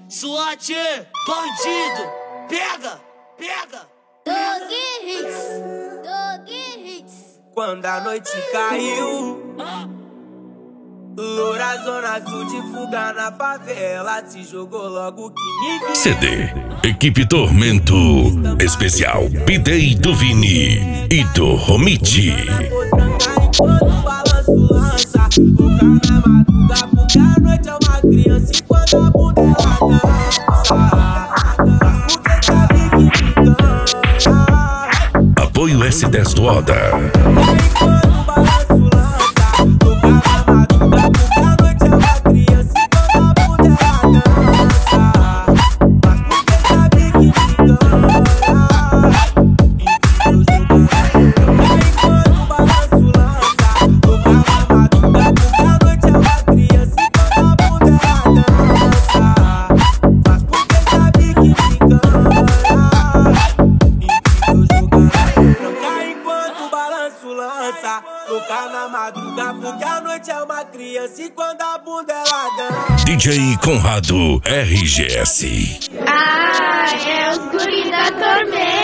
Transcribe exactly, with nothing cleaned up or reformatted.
SWAT, bandido, pega, pega. Dog Hits, Dog Hits. Quando a noite caiu, loura zona sul de fuga na favela, se jogou logo que me viu. C D, Equipe Tormento, especial P-Day do Vini e do Romiti. Enquanto o balanço lança, toca na madruga, porque a noite é uma criança e quando a bunda ela dança, porque sabe que me ganha. Apoio S dez Toda. Enquanto o balanço lança, toca na madruga, porque a noite é uma criança e quando a bunda ela dança, porque sabe que me ganha. Enquanto o balanço lança, toca na madruga, porque a noite é uma criança e quando a bunda ela dança, porque sabe que me ganha. Trancar enquanto o balanço lança, tocar na madruga, porque a noite é uma criança e quando a bunda ela dança. D J Conrado R G S. Ah, é os guri da Tormenta.